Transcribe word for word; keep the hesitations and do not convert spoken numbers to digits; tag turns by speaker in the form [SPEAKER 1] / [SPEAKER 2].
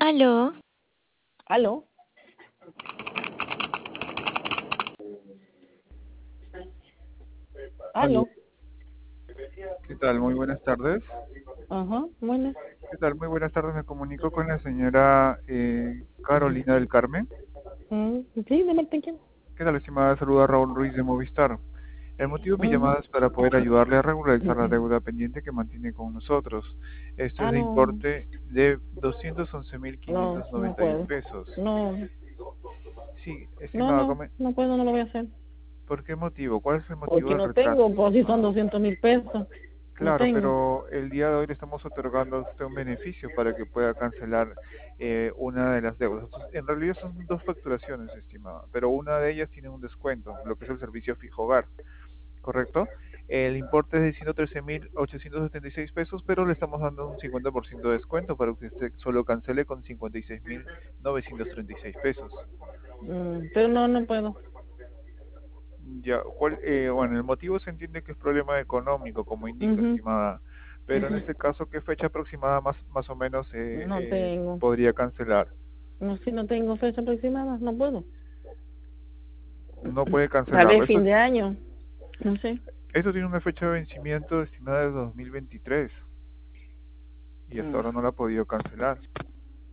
[SPEAKER 1] Aló,
[SPEAKER 2] ¿Aló?
[SPEAKER 3] Aló,
[SPEAKER 2] ¿Aló?
[SPEAKER 3] ¿qué tal? Muy buenas tardes.
[SPEAKER 2] Ajá, bueno.
[SPEAKER 3] ¿Qué tal? Muy buenas tardes. Me comunico con la señora eh, Carolina del Carmen.
[SPEAKER 2] Mm, sí, de parte quién.
[SPEAKER 3] ¿Qué tal, estimada? Saluda a Raúl Ruiz de Movistar. El motivo de mi
[SPEAKER 2] Ujú.
[SPEAKER 3] llamada es para poder ayudarle a regularizar la deuda pendiente que mantiene con nosotros. Esto
[SPEAKER 2] Ah,
[SPEAKER 3] es de
[SPEAKER 2] no,
[SPEAKER 3] importe de doscientos once mil
[SPEAKER 2] no,
[SPEAKER 3] quinientos
[SPEAKER 2] no
[SPEAKER 3] noventa y un
[SPEAKER 2] puedo.
[SPEAKER 3] pesos.
[SPEAKER 2] No,
[SPEAKER 3] Sí,
[SPEAKER 2] no,
[SPEAKER 3] estimada,
[SPEAKER 2] no,
[SPEAKER 3] come-
[SPEAKER 2] no puedo, no lo voy a hacer.
[SPEAKER 3] ¿por qué motivo? ¿Cuál es el motivo
[SPEAKER 2] Porque
[SPEAKER 3] del
[SPEAKER 2] no
[SPEAKER 3] retraso,
[SPEAKER 2] tengo, pues si son
[SPEAKER 3] estimada?
[SPEAKER 2] doscientos mil pesos. No
[SPEAKER 3] Claro,
[SPEAKER 2] tengo.
[SPEAKER 3] pero el día de hoy le estamos otorgando a usted un beneficio para que pueda cancelar eh, una de las deudas. Entonces, en realidad son dos facturaciones, estimada, pero una de ellas tiene un descuento, lo que es el servicio fijo hogar, ¿correcto? El importe es de ciento trece mil ochocientos setenta y seis pesos, pero le estamos dando un cincuenta por ciento de descuento para que usted solo cancele con cincuenta y seis mil novecientos treinta y seis pesos.
[SPEAKER 2] Mm, pero no, no puedo.
[SPEAKER 3] Ya, ¿cuál, eh, bueno, el motivo se entiende que es problema económico, como indica,
[SPEAKER 2] Ujú,
[SPEAKER 3] estimada, pero en
[SPEAKER 2] ujú.
[SPEAKER 3] este caso, ¿qué fecha aproximada más, más o menos eh,
[SPEAKER 2] No
[SPEAKER 3] eh,
[SPEAKER 2] tengo.
[SPEAKER 3] podría cancelar?
[SPEAKER 2] No, si no tengo fecha aproximada, no puedo.
[SPEAKER 3] No puede
[SPEAKER 2] Tal
[SPEAKER 3] cancelarlo.
[SPEAKER 2] vez
[SPEAKER 3] Eso,
[SPEAKER 2] fin de año, no sé.
[SPEAKER 3] eso tiene una fecha de vencimiento estimada de dos mil veintitrés y hasta
[SPEAKER 2] Mm.
[SPEAKER 3] ahora no la ha podido cancelar.